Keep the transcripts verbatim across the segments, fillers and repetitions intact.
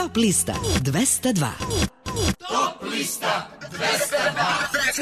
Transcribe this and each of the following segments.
Top lista dvesta dva. Top lista dvesta dva.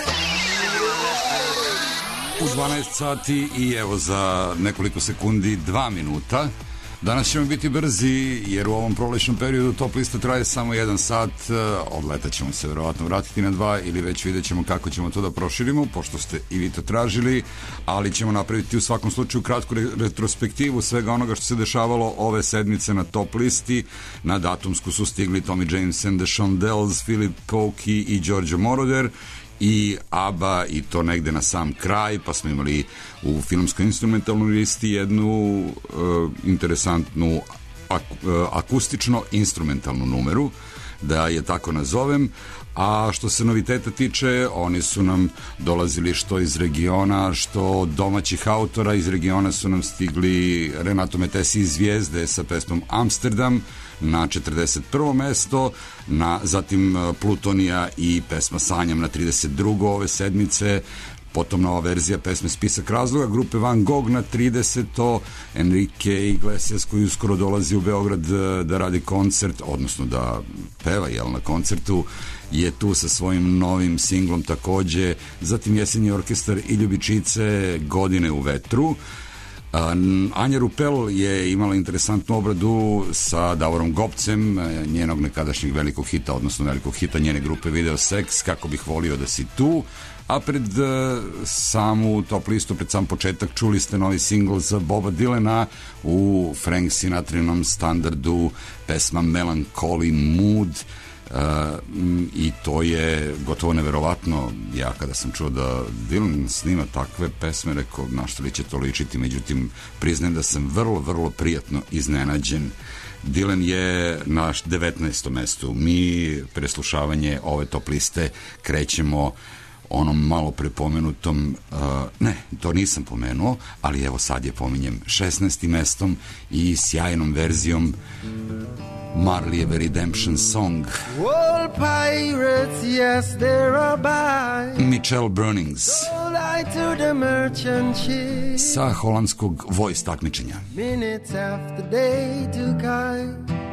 U dvanaest sati i evo za nekoliko sekundi dva minuta. Danas ćemo biti brzi jer u ovom prolećnom periodu top lista traje samo jedan sat. Od leta ćemo se verovatno vratiti na dva ili već vidjet ćemo kako ćemo to da proširimo, pošto ste i vi to tražili, ali ćemo napraviti u svakom slučaju kratku retrospektivu svega onoga što se dešavalo ove sedmice na top listi. Na datumsku su stigli Tommy James and the Shondells, Philip Oakey i Giorgio Moroder i ABBA, i to negde na sam kraj, pa smo imali u filmskoj instrumentalnoj listi jednu uh, interesantnu ak, uh, akustično-instrumentalnu numeru, da je tako nazovem. A što se noviteta tiče, oni su nam dolazili što iz regiona, što domaćih autora. Iz regiona su nam stigli Renato Metesi iz Zvijezde sa pesmom Amsterdam na četrdeset prvo mesto, na, zatim Plutonija i pesma Sanjam na trideset drugo ove sedmice, potom nova verzija pesme Spisak razloga grupe Van Gogh na trideseto Enrique Iglesias koji uskoro dolazi u Beograd da radi koncert, odnosno da peva jel, na koncertu, je tu sa svojim novim singlom takođe. Zatim Jesenji orkestar i Ljubičice, Godine u vetru. Anja Rupel je imala interesantnu obradu sa Davorom Gopcem, njenog nekadašnjeg velikog hita, odnosno velikog hita njene grupe Video Sex, Kako bih volio da si tu. A pred samu top listu, pred sam početak, čuli ste novi singl za Boba Dylana u Frank Sinatrinom standardu, pesma Melancholy Mood. Uh, i to je gotovo neverovatno. Ja kada sam čuo da Dylan snima takve pesme, rekao na što li će to ličiti, međutim priznajem da sam vrlo, vrlo prijatno iznenađen. Dylan je na devetnaestom mestu. Mi preslušavanje ove top liste krećemo onom malo prepomenutom, uh, ne, to nisam pomenuo, ali evo sad je pominjem, šesnaestim mestom i sjajnom verzijom Marleyeve Redemption Song. All pirates, yes, there are by. Michelle Brunings To the merchant ship. Sa holandskog voice takmičenja. Minutes after day took I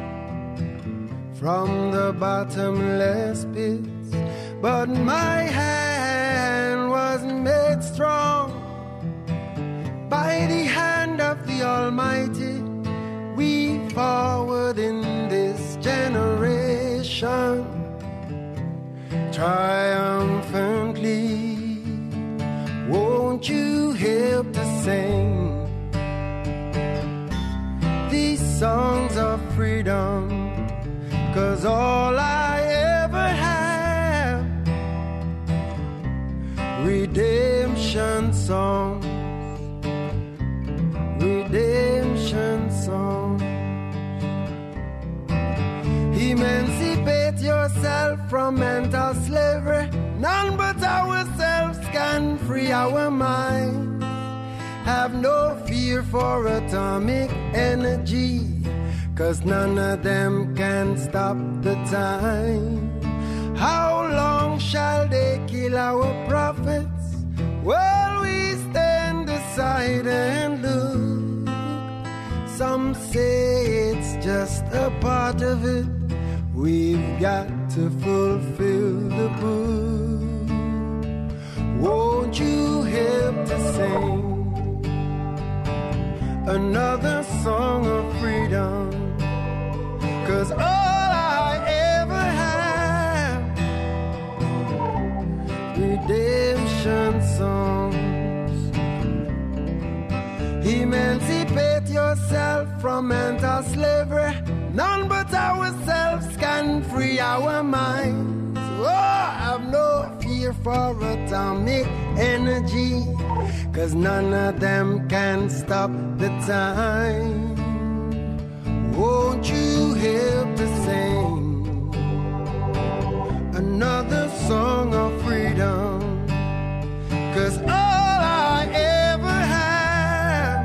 from the bottomless pits, but my hand was made strong by the hand of the Almighty. We forward in this generation triumphantly. Won't you help to sing these songs of freedom? 'Cause all I ever have, redemption songs, redemption songs. Emancipate yourself from mental slavery. None but ourselves can free our minds. Have no fear for atomic energy, 'cause none of them can stop the time. How long shall they kill our prophets while we stand aside and look? Some say it's just a part of it. We've got to fulfill the book. Won't you help to sing another song of freedom? 'Cause all I ever have, redemption songs. Emancipate yourself from mental slavery. None but ourselves can free our minds. Oh, have no fear for atomic energy, 'cause none of them can stop the time. Won't you help to sing another song of freedom? 'Cause all I ever have,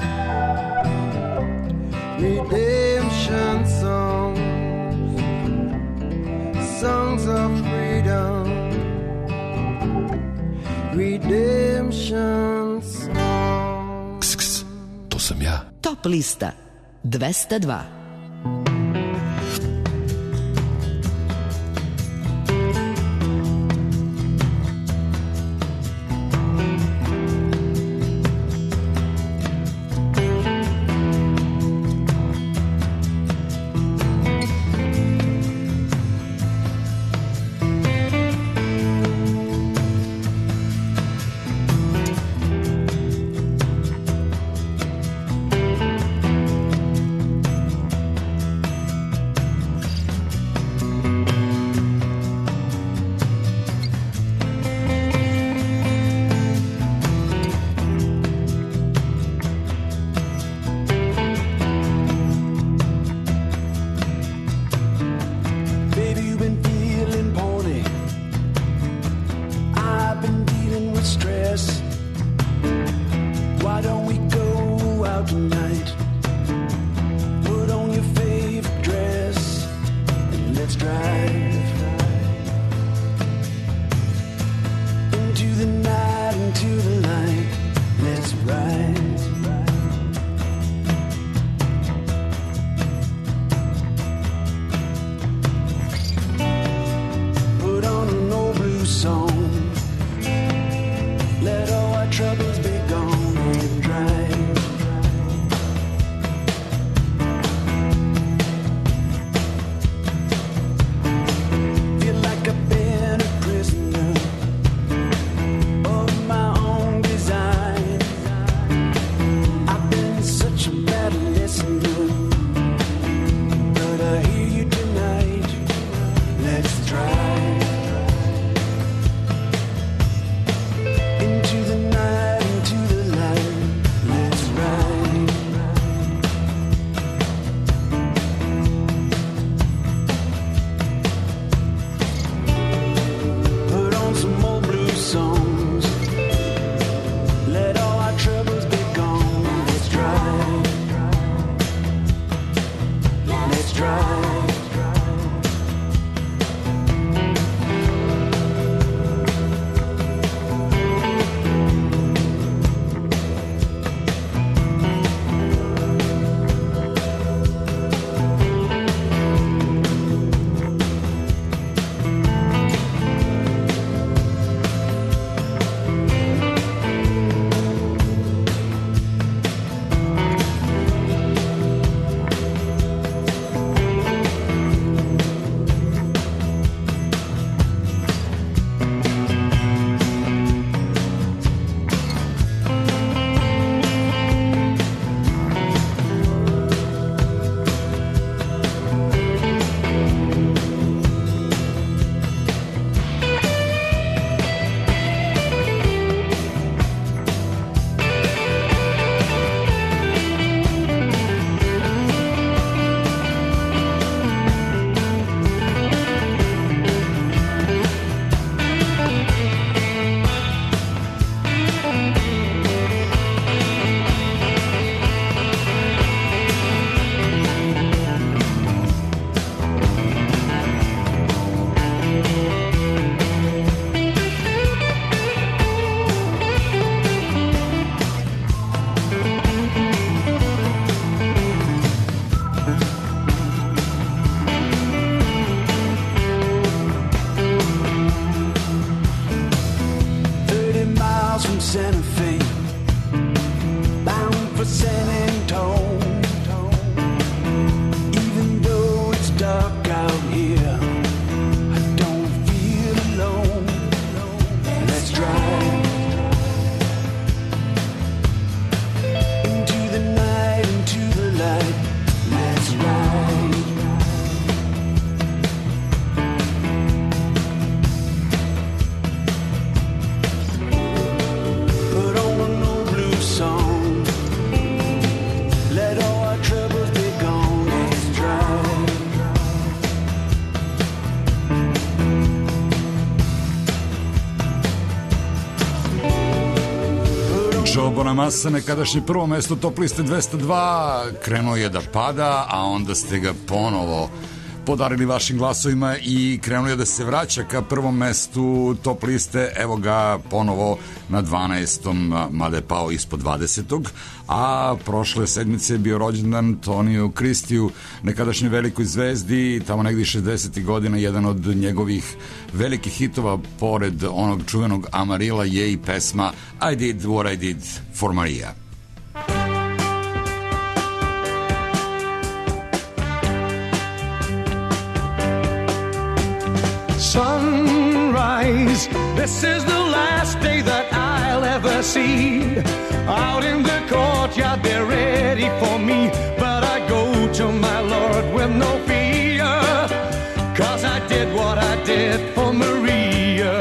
redemption songs, songs of freedom, redemption songs. Ks, ks, to sam ja. Top lista dvesta dva. let's drive into the night, into the light, let's ride. Put on an old blues song, let all our troubles be gone and drive. Feel like I've been a prisoner of my own design. I've been such a bad listener, but I hear you tonight. Let's drive into the night, into the light. Let's ride. Put on some old blues songs, let all our troubles be gone. Let's drive. Let's drive. thirty miles from Santa Fe, bound for San Antone. Even though it's dark out here, I don't feel alone. Let's drive into the night, into the light. Let's ride. Put on an old blues song, let all our troubles be gone. Let's drive. Joe Bonamassa, nekadašnje prvo mesto Top liste dvesta dva, krenuo je da pada, a onda ste ga ponovo podarili vašim glasovima i krenuo je da se vraća ka prvom mestu Top liste. Evo ga ponovo na dvanaestom, mada je pao ispod dvadesetog, a prošle sedmice je bio rođendan Toniju Kristiju, nekadašnjoj velikoj zvezdi, tamo negdje šezdesetih godina. Jedan od njegovih velikih hitova pored onog čuvenog Amarila je i pesma I Did What I Did for Maria. Sunrise, this is the last day that I'll ever see. Out in the courtyard, they're ready for me. But I go to my Lord with no fear, 'cause I did what I did for Maria.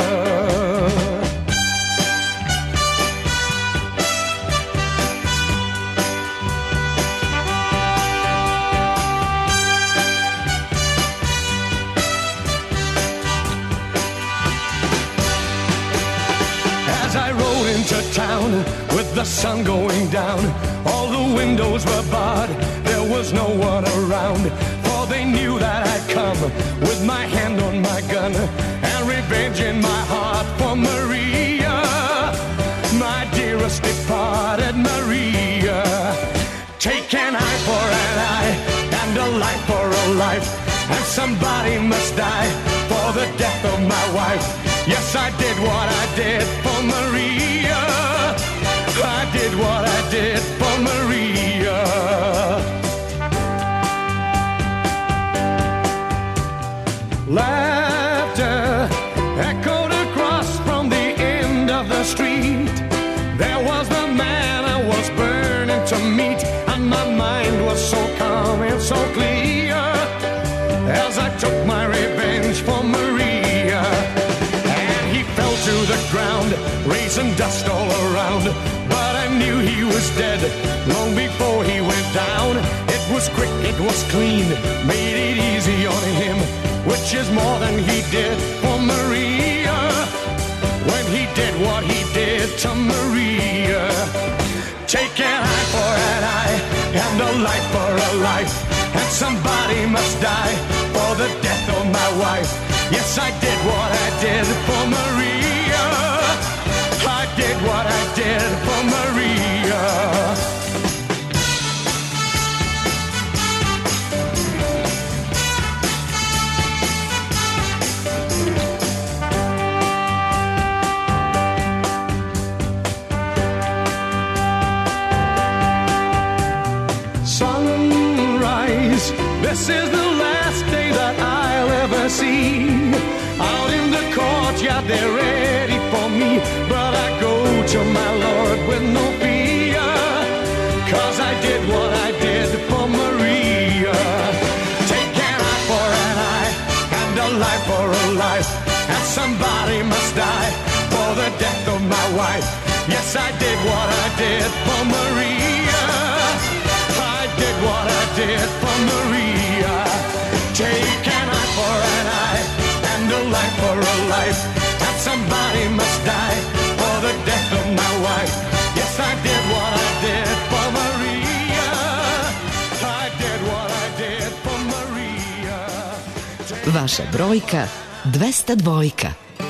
Into town with the sun going down, all the windows were barred, there was no one around, for they knew that I'd come with and somebody must die for the death of my wife. Yes, I did what I did for Maria. I did what I did for Maria. Laughter echoed across from the end of the street. There was the man I was burning to meet, and my mind was so calm and so clear as I took my revenge for Maria. And he fell to the ground, raising dust all around, but I knew he was dead long before he went down. It was quick, it was clean, made it easy on him, which is more than he did for Maria. When he did what he did to Maria. Take an eye for an eye and a life for a life, and somebody must die for the death of my wife. Yes, I did what I did for Maria. I did what I did for Maria. This is the last day that I'll ever see. Out in the courtyard they're ready for me, but I go to my Lord with no fear, 'cause I did what I did for Maria. Take an eye for an eye and a life for a life, and somebody must die for the death of my wife. Yes, I did what I did for Maria. I did what I did for Maria. Take an eye for an eye and a life for a life, and somebody must die for the death of my wife. Yes, I did what I did for Maria. I did what I did for Maria. Take... Vaša brojka dvesta dva.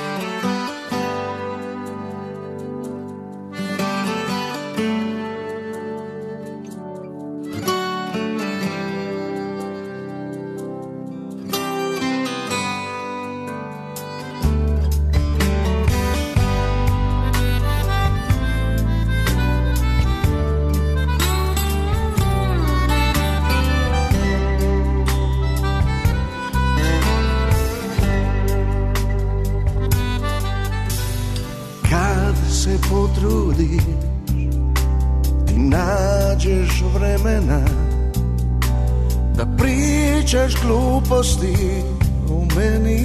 Gluposti u meni,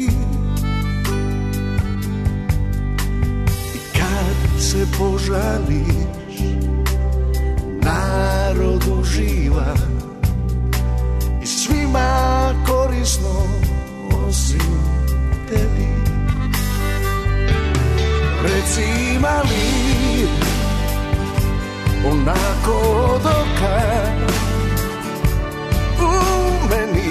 i kad se požališ, narod uživa i svima korisno osim tebi. Reci ima li onako od oka u meni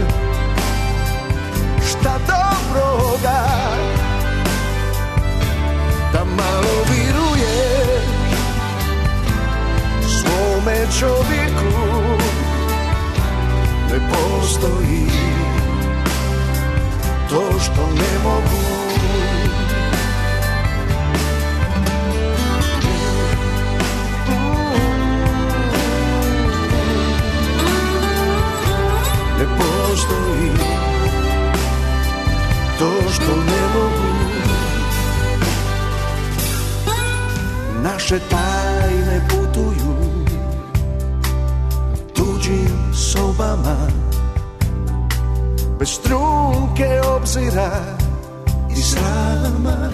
šta dobroga, da malo viruješ svome čovjeku. Ne postoji to što ne mogu. Ne postoji to što ne mogu. Naše tajne putuju tuđim sobama, bez trunke obzira i srama.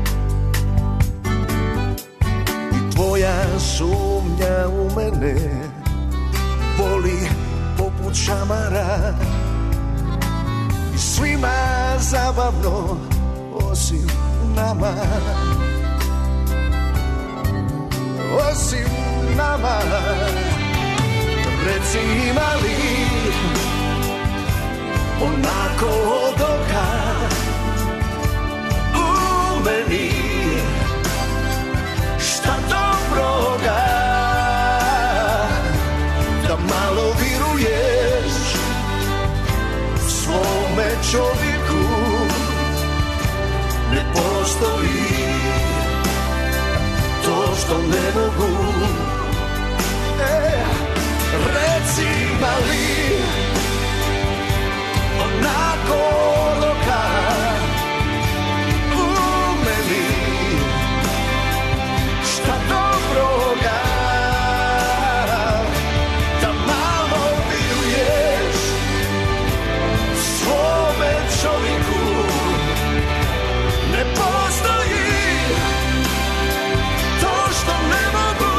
I tvoja sumnja u mene boli poput šamara, i svima zabavno osim nama, osim nama. Reci ima li onako od oka u meni šta dobroga, da malo viruješ čovjeku ne postoji to što ne mogu. E, reci ima li onako onoga u meni šta dobroga da malo vjeruješ svome čovjeku. Ne postoji to što ne mogu.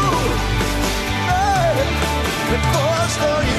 E, ne postoji.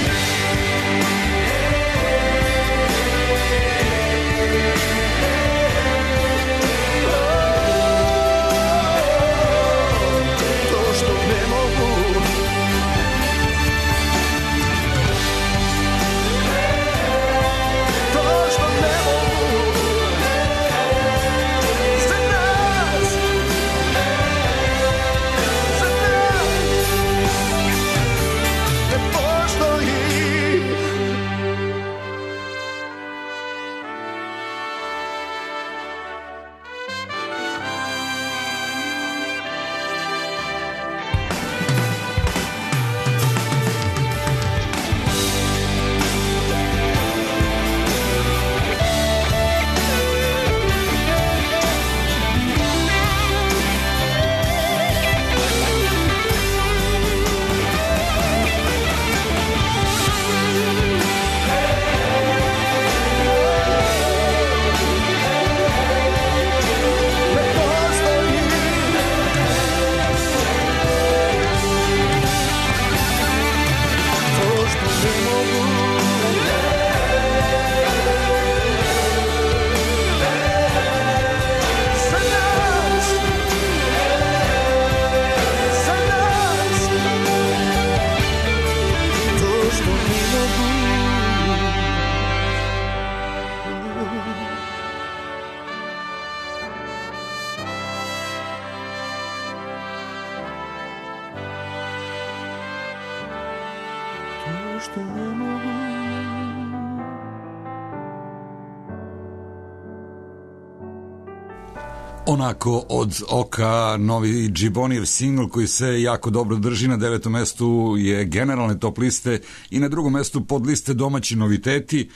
Onako od oka, novi Džibonijev singl koji se jako dobro drži. Na devetom mestu je generalne top liste i na drugom mestu pod liste domaći noviteti.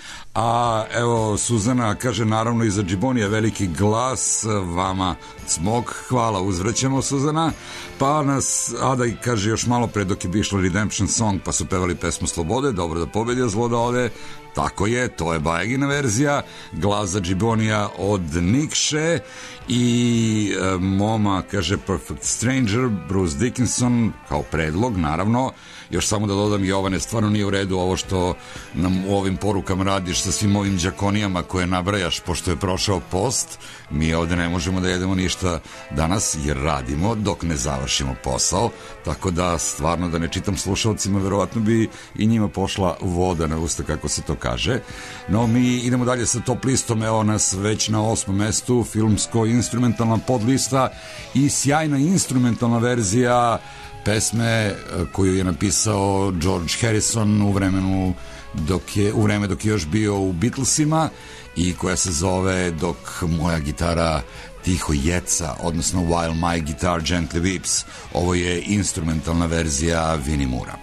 A evo Suzana kaže naravno i za Džibonija veliki glas, vama smog, hvala, uzvraćamo Suzana. Pa nas Ada i kaže još malo pre dok je bi išla Redemption Song pa su pevali pesmu Slobode, dobro da pobedi, a zlo da ode. Tako je, to je Bajagina verzija, glas za Džibonija od Nikše i e, moma, kaže Perfect Stranger, Bruce Dickinson kao predlog, naravno. Još samo da dodam, Jovane, stvarno nije u redu ovo što nam u ovim porukama radiš sa svim ovim džakonijama koje nabrajaš pošto je prošao post. Mi ovde ne možemo da jedemo ništa danas jer radimo dok ne završimo posao, tako da stvarno da ne čitam slušalcima, verovatno bi i njima pošla voda na usta, kako se to kaže. No mi idemo dalje sa top listom, evo nas već na osmom mestu, filmsko-instrumentalna podlista i sjajna instrumentalna verzija pesme koju je napisao George Harrison u vremenu dok je, u vreme dok je još bio u Beatlesima i koja se zove Dok moja gitara tiho jeca, odnosno While my guitar gently weeps. Ovo je instrumentalna verzija Vinnie Moora.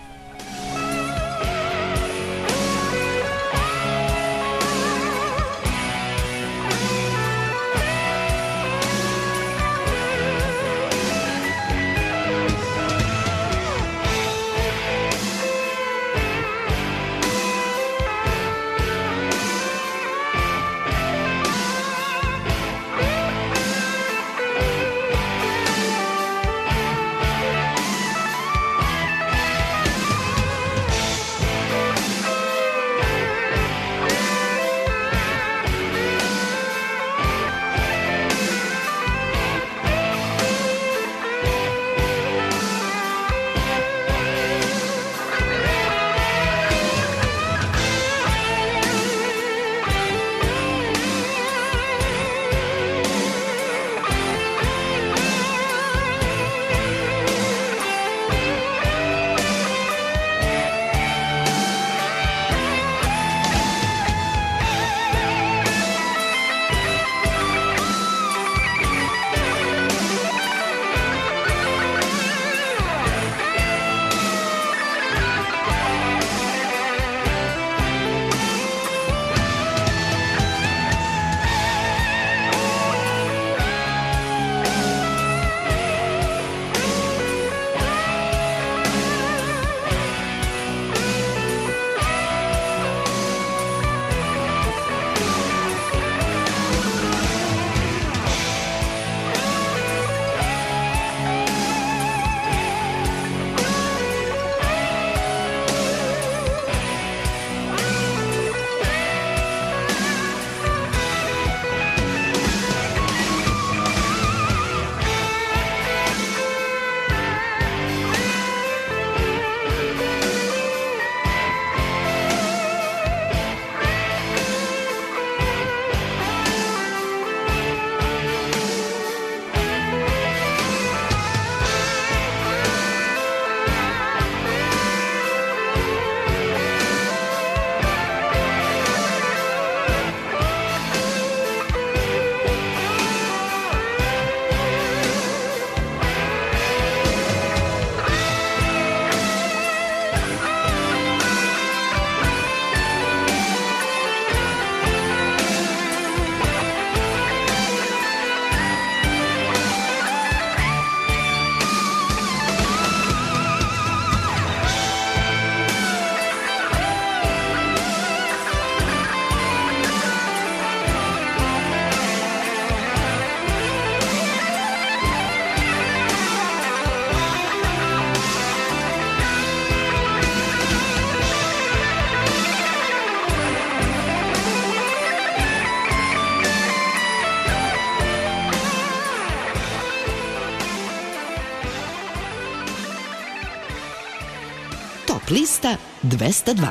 Top lista dvesta dva.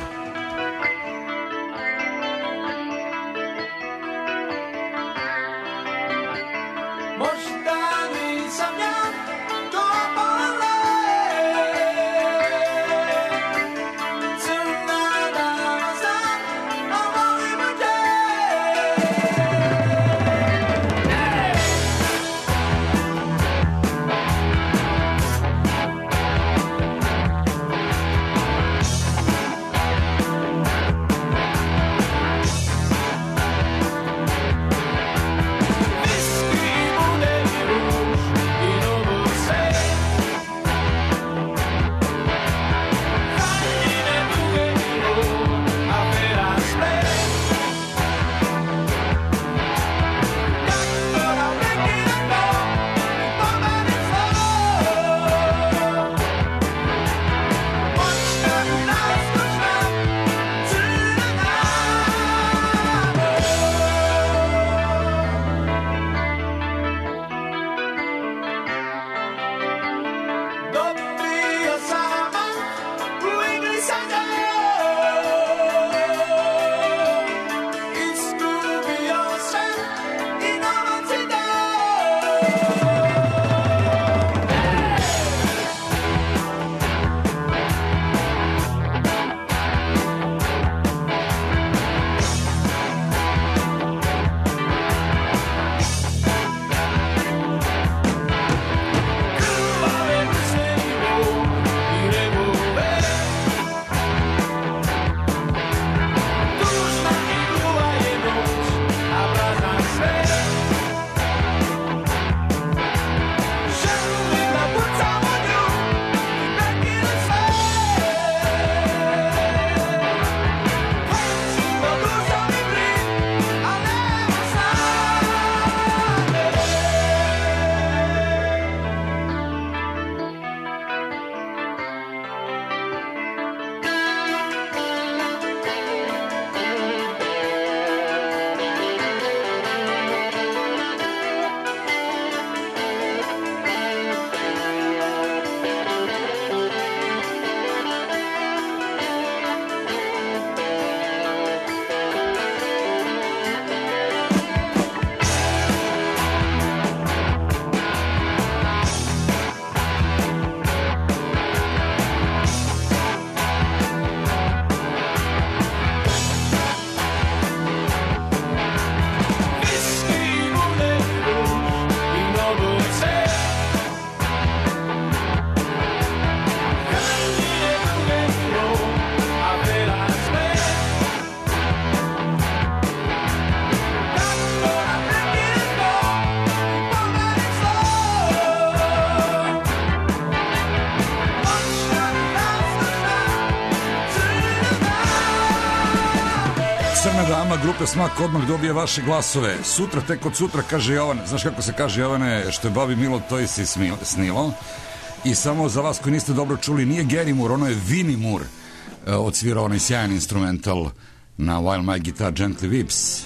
Dama grupe Smak odmah dobije vaše glasove. Sutra, tek od sutra, kaže Jovan. Znaš kako se kaže, Jovane, što je babi Milo, to je si snilo. I samo za vas koji niste dobro čuli, nije Gary Moore, ono je Vinnie Moore odsvirao onaj sjajan instrumental na While My Guitar Gently Weeps.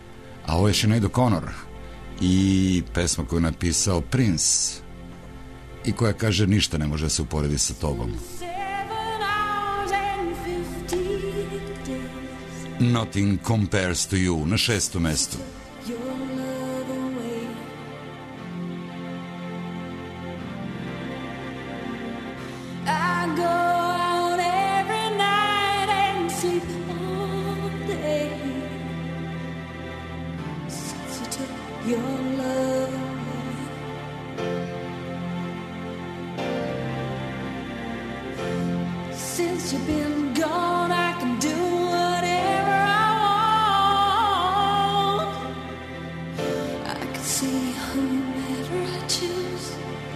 A ovo je Sinead O'Connor i pesma koju je napisao Prince i koja kaže ništa ne može se uporediti sa tobom. Nothing compares to you, na šestom mestu. Since you've been gone, I can do whatever I want. I can see whomever I choose.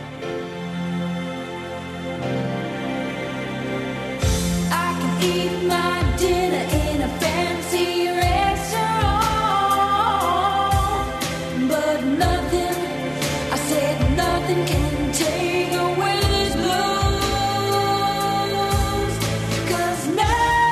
I can eat my dinner in a fancy restaurant, but nothing, I said nothing can take away this blues. 'Cause now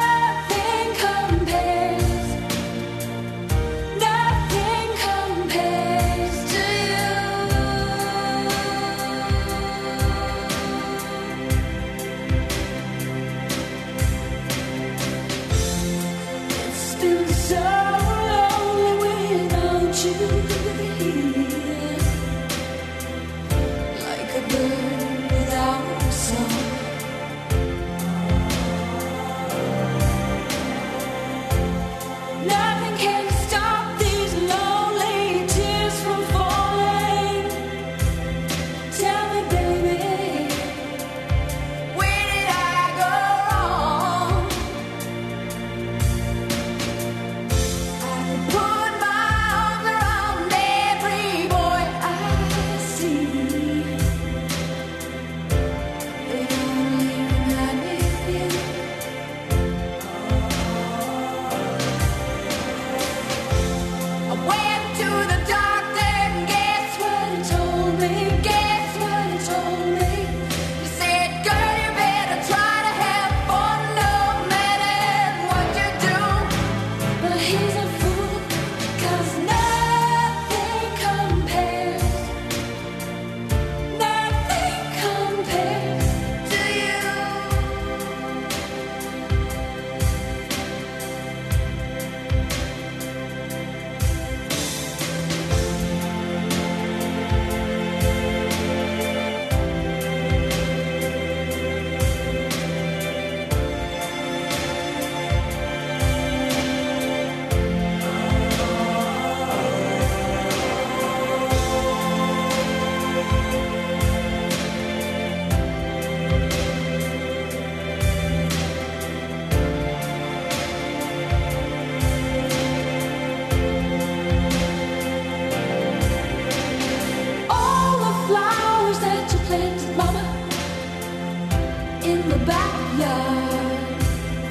backyard.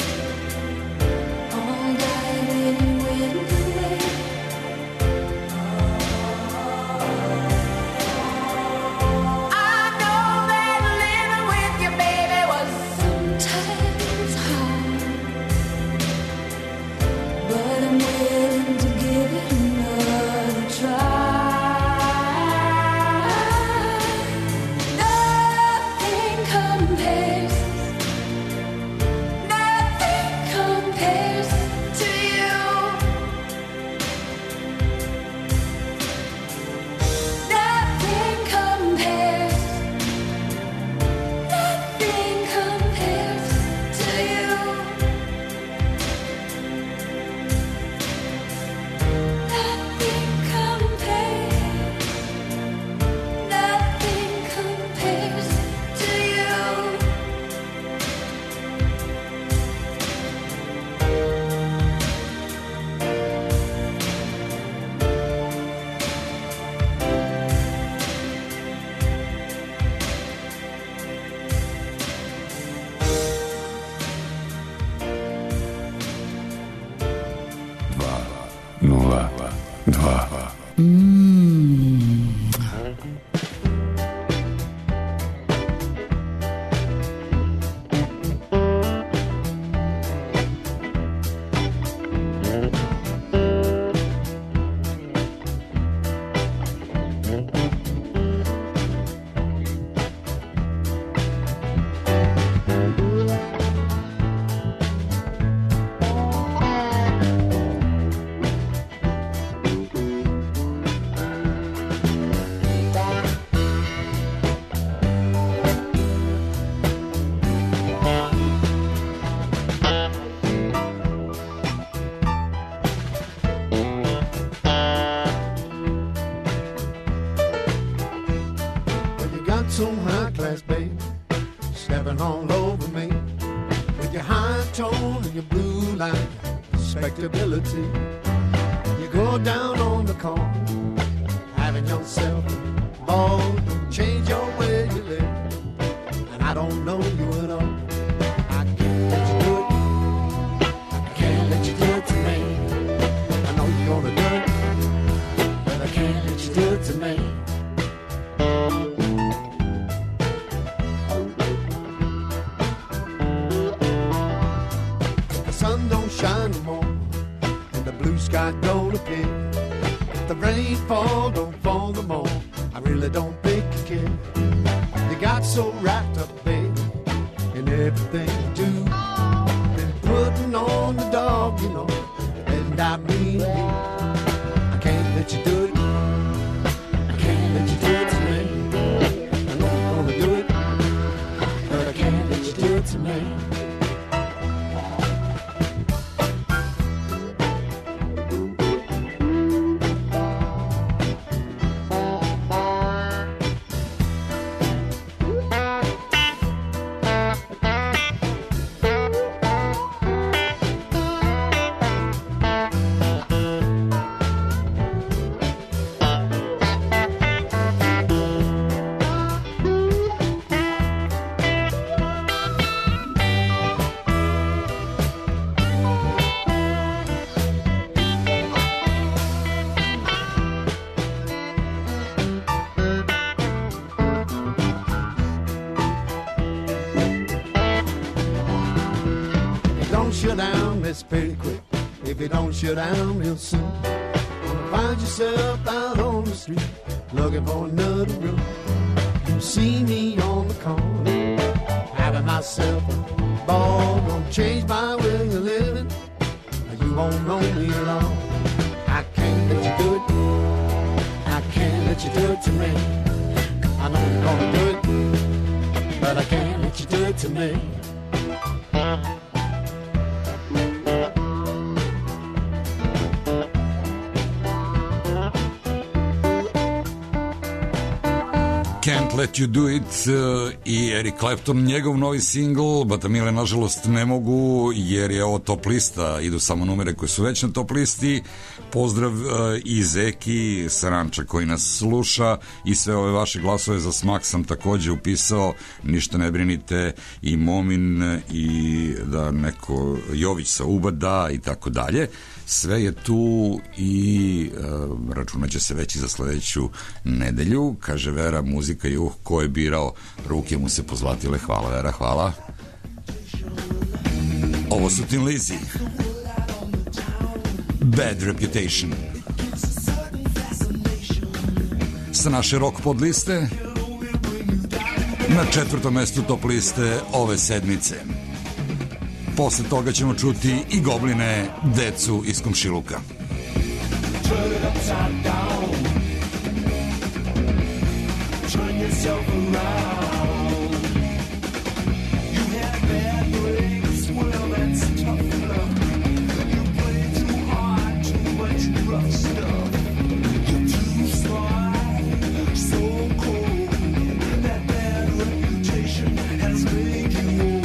All night in wind and rain. I know that living with you, baby, was sometimes hard, but I'm willing to give it another try. Nothing compares, nothing compares to you. Nothing compares, nothing compares to you. Nothing compares, nothing compares to you. nula dva. Well, you got some high class, babe, stepping all over me with your high tone and your blue line respectability. You go down on the corner, having yourself a ball, change your way you live, and I don't know you at all. I can't let you do it. I can't let you do it to me. I know you're gonna do it, but I can't let you do it to me. The sun don't shine no more, and the blue sky don't appear. If the rain fall, don't fall no more. I really don't think you care. You got so wrapped up, baby, in everything you do. Been putting on the dog, you know, and I mean you. I can't let you do it. I can't let you do it to me. I know you're gonna do it, but I can't let you do it to me. Don't shut down this pretty quick. If you don't shut down real soon, gonna find yourself out on the street looking for another room. You see me on the corner, having myself a ball. Gonna change my way of living. You won't know me alone. I can't let you do it. I can't let you do it to me. I know you're gonna do it, but I can't let you do it to me. Can't Can't Let You Do It uh, i Eric Clapton, njegov novi singl, Batamile nažalost ne mogu jer je ovo top lista, idu samo numere koji su već na top listi. Pozdrav uh, i Zeki Saranča koji nas sluša i sve ove vaše glasove za smak sam takođe upisao, ništa ne brinite, i Momin i da neko Jović sa Ubada i tako dalje. Sve je tu i uh, računat će se već i za sledeću nedelju. Kaže Vera, muzika je uh, ko je birao, ruke mu se pozlatile. Hvala Vera, hvala. Ovo su Tin Lizzy, Bad Reputation. Sa naše rock pod liste na četvrtom mestu top liste ove sedmice. Posle toga ćemo čuti i Gobline, decu iz komšiluka. Turn it upside down. Turn yourself around. You had bad breaks, well that's tough love. You play too hard, too much rough stuff. You're too smart, so cold. That bad reputation has made you old.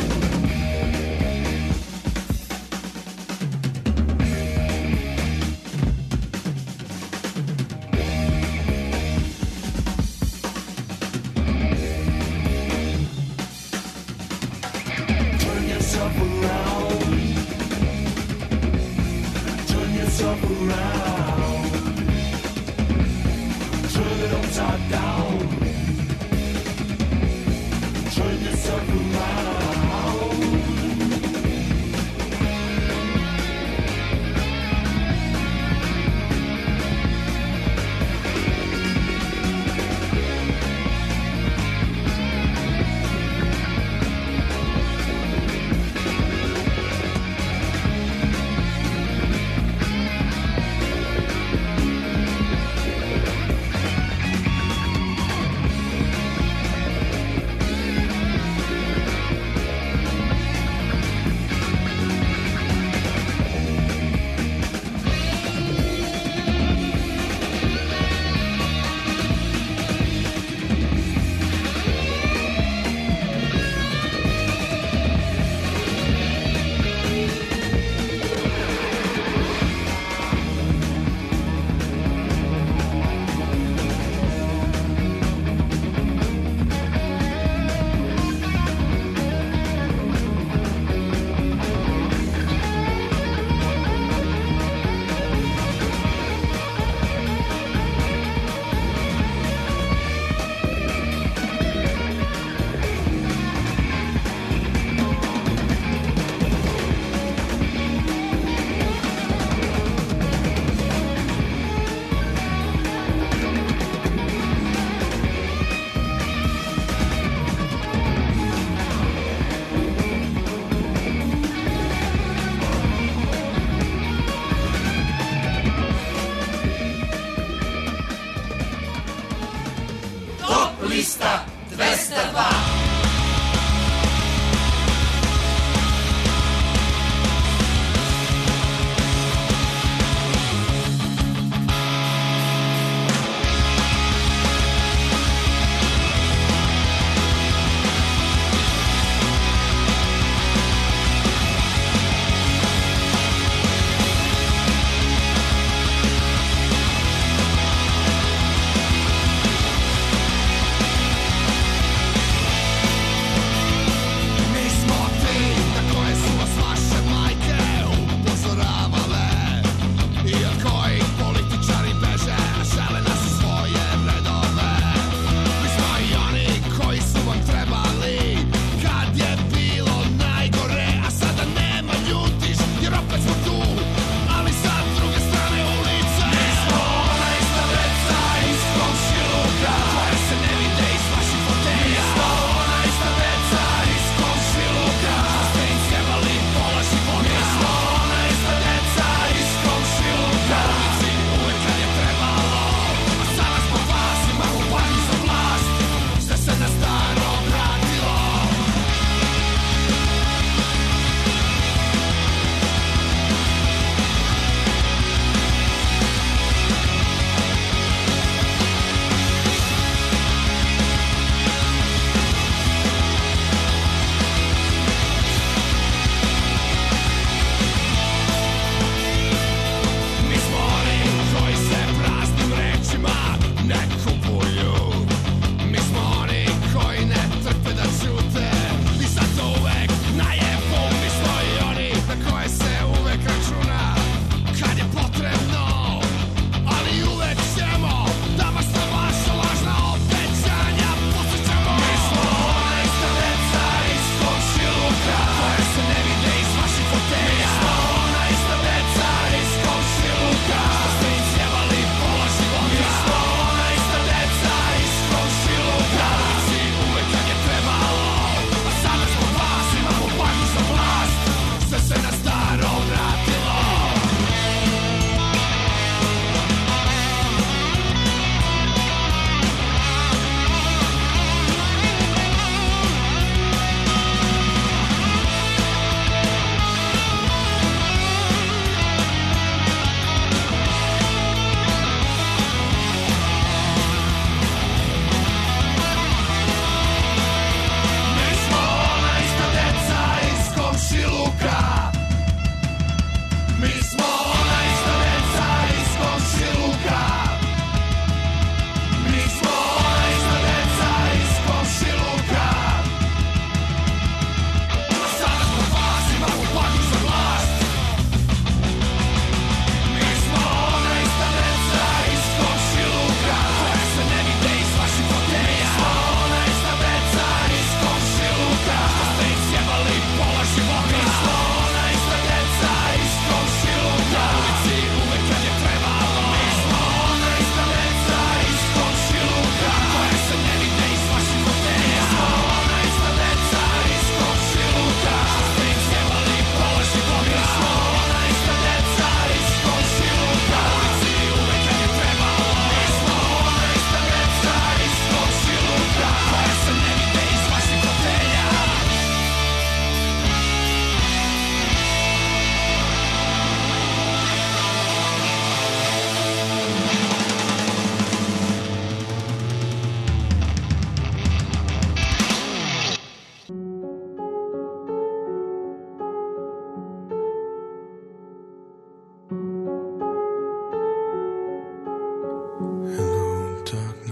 Lista dvesta dva.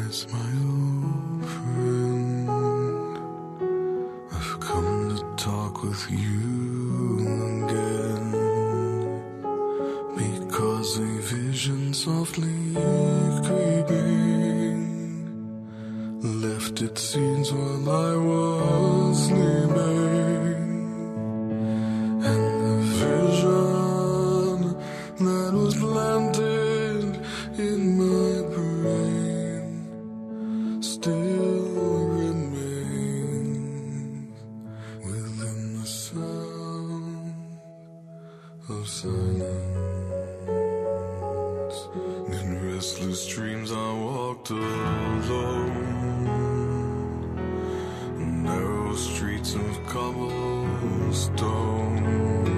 Yes, my old friend, I've come to talk with you again, because a vision softly creeping left its scenes while I was sleeping, and the vision that was planted in my brain still remains within the sound of silence. In restless dreams I walked alone, narrow streets of cobblestone,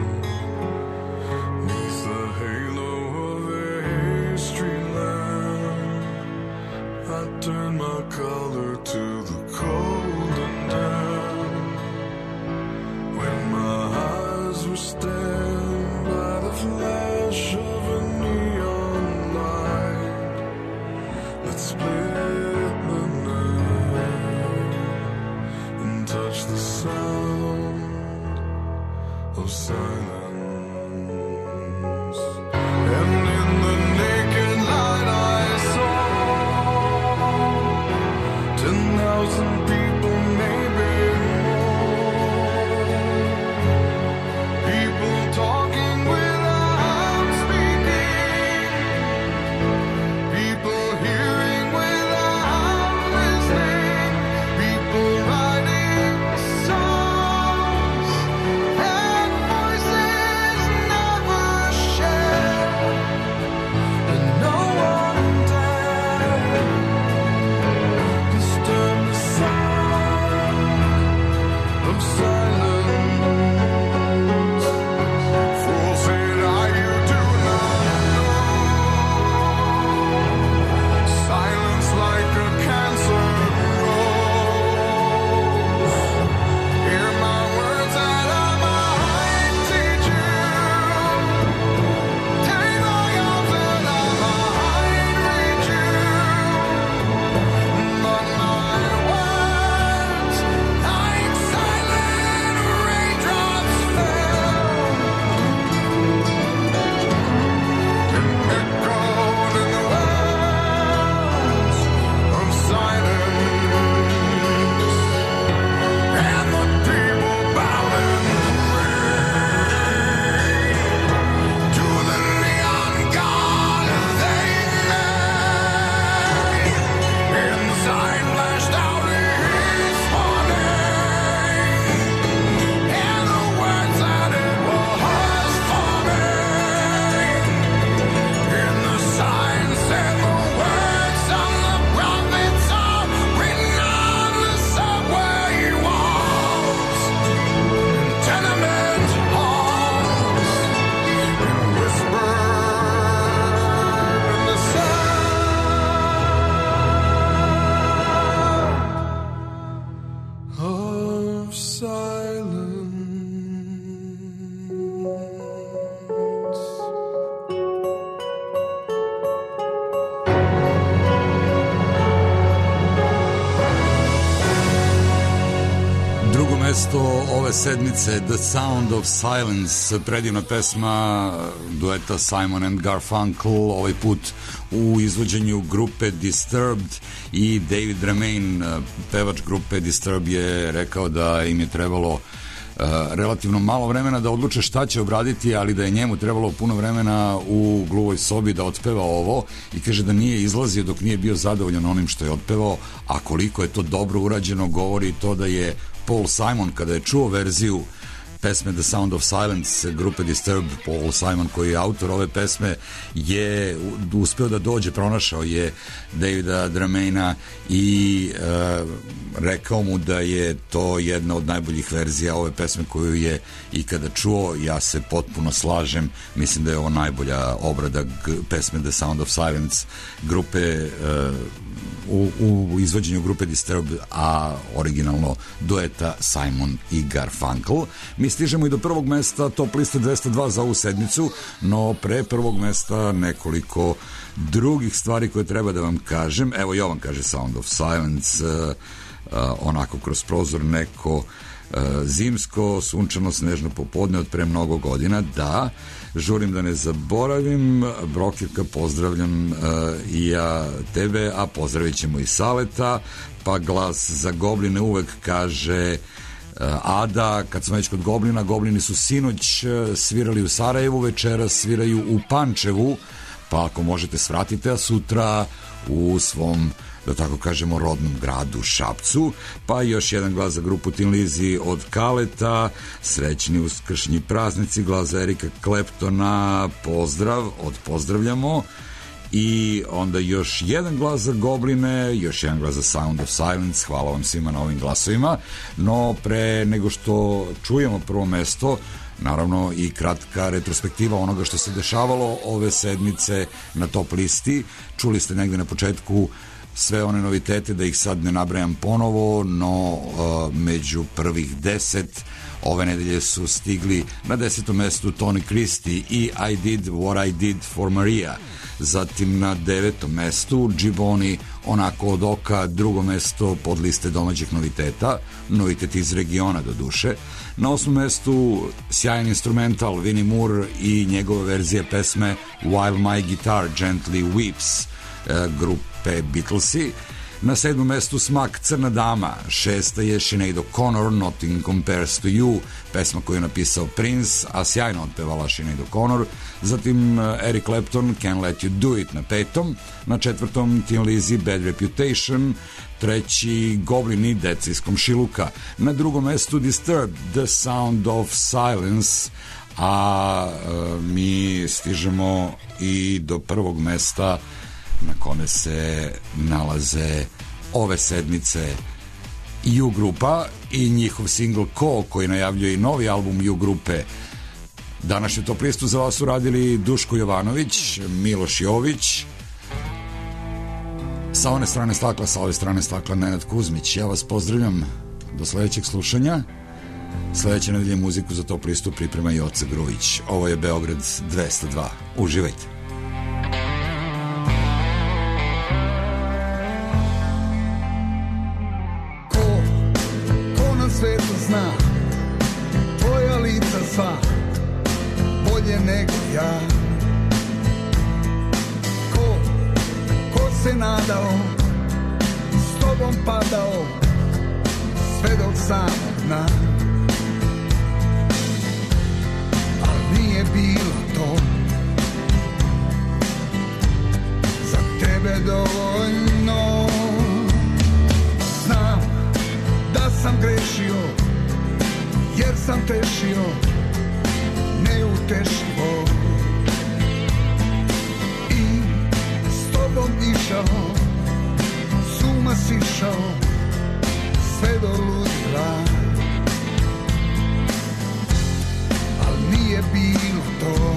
neath the halo of a street lamp, I turned my collar to the cold and damp. When my eyes were stabbed by the flash of a neon light that split the night and touched the sound of silence. And in the naked light I saw ten thousand people, maybe more. People talking without speaking, people hearing without listening, people writing songs and voices never shared, and no one dared disturb the sound of silence. Fool said I, you do not know. Silence like a cancer grows. Hear my words that I might teach you. Take my arms that I might reach you. But my words, like silent raindrops, fell and echoed in the wells of silence, and the people bowed and prayed to the neon god they made. Inside flashed out his warning, and the words that it was forming. In the sign said the words of the prophets are written on the subway walls, in tenement halls, and whispered in the sound of silence. Drugo mesto ove sedmice, The Sound of Silence, predivna pesma dueta Simon and Garfunkel, ovaj put u izvođenju grupe Disturbed, i David Remain, pevač grupe Disturbed, je rekao da im je trebalo uh, relativno malo vremena da odluče šta će obraditi, ali da je njemu trebalo puno vremena u gluvoj sobi da otpeva ovo, i kaže da nije izlazio dok nije bio zadovoljan onim što je otpevao, a koliko je to dobro urađeno govori to da je Paul Simon, kada je čuo verziju pesme The Sound of Silence grupe Disturbed, Paul Simon koji je autor ove pesme je uspeo da dođe, pronašao je Davida Dramaina i uh, rekao mu da je to jedna od najboljih verzija ove pesme koju je ikada čuo. Ja se potpuno slažem, mislim da je ovo najbolja obrada pesme The Sound of Silence grupe uh, u, u izvođenju grupe Disturbed, a originalno dueta Simon i Garfunkel. Mi Mi stižemo i do prvog mesta Top liste dvesta dva za ovu sedmicu, no pre prvog mesta nekoliko drugih stvari koje treba da vam kažem. Evo Jovan kaže Sound of Silence, uh, uh, onako kroz prozor neko uh, zimsko, sunčano, snežno popodne od pre mnogo godina. Da, žurim da ne zaboravim. Brokirka, pozdravljam uh, i ja tebe, a pozdravit ćemo i Saleta. Pa glas za Gobline uvek kaže Ada, kad smo već kod Goblina, Goblini su sinoć svirali u Sarajevu, večera sviraju u Pančevu, pa ako možete svratite, a sutra u svom, da tako kažemo, rodnom gradu Šapcu. Pa još jedan glas za grupu Tin Lizzy od Kaleta, srećni uskršnji praznici, glas za Erika Claptona, pozdrav, od pozdravljamo. I onda još jedan glas za Gobline, još jedan glas za Sound of Silence. Hvala vam svima na ovim glasovima. No pre nego što čujemo prvo mesto, naravno i kratka retrospektiva onoga što se dešavalo ove sedmice na top listi. Čuli ste negde na početku sve one novitete, da ih sad ne nabrajam ponovo, no uh, među prvih deset ove nedelje su stigli na desetom mestu Tony Christie i I Did What I Did for Maria. Zatim na devetom mestu Gibboni, onako od oka, drugo mesto pod liste domaćih noviteta, novitet iz regiona do duše. Na osmom mestu sjajan instrumental Vinnie Moore i njegova verzija pesme While My Guitar Gently Weeps grupe Beatlesi. Na sedmom mestu Smak, Crna dama. Šesta je Sinead O'Connor, Nothing Compares to You, pesma koju je napisao Prince, a sjajno otpevala Sinead O'Connor. Zatim Eric Clapton, Can't Let You Do It na petom. Na četvrtom Tin Lizzy, Bad Reputation. Treći Goblini, Deca iz komšiluka. Na drugom mestu Disturbed, The Sound of Silence. A e, mi stižemo i do prvog mesta na kome se nalaze ove sedmice U grupa i njihov single Call, koji najavljuje i novi album U grupe. Današnju top listu za vas uradili Duško Jovanović, Miloš Jović, sa one strane stakla, sa ove strane stakla Nenad Kuzmić. Ja vas pozdravljam do sledećeg slušanja. Sledeće nedelje muziku za top listu priprema i Oca Grujić. Ovo je Beograd dvesta dva. Uživajte. Svetu zna tvoja lica sva bolje nego ja. Ko, ko se nadao, s tobom padao sve do samog dna. Al nije bilo to za tebe dovoljno. Znam da sam grešio, jer sam tešio neutešivo i s tobom išao, s uma sišao sve do ludila. Al nije bilo to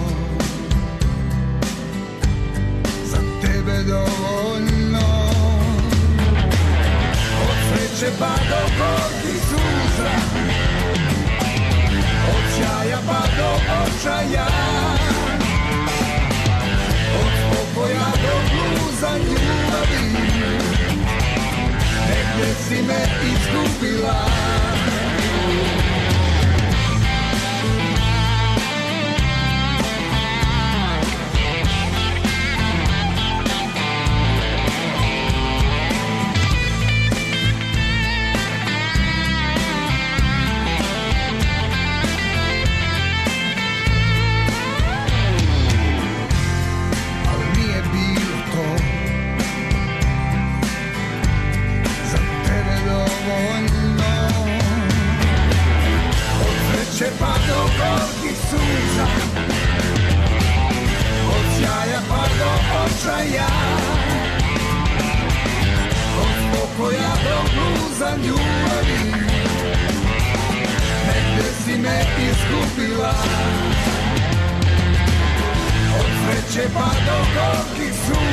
za tebe dovoljno. Sreće pa do gorkih suza, od sjaja pa do očaja, od pokoja do bluza ljubavi, negdje si me izgubila. Pa do gorkih suza, od sjaja pa do očaja, od pokoja do bluza ljubavi, negdje si me izgubila. Od sreće pa do gorkih suza,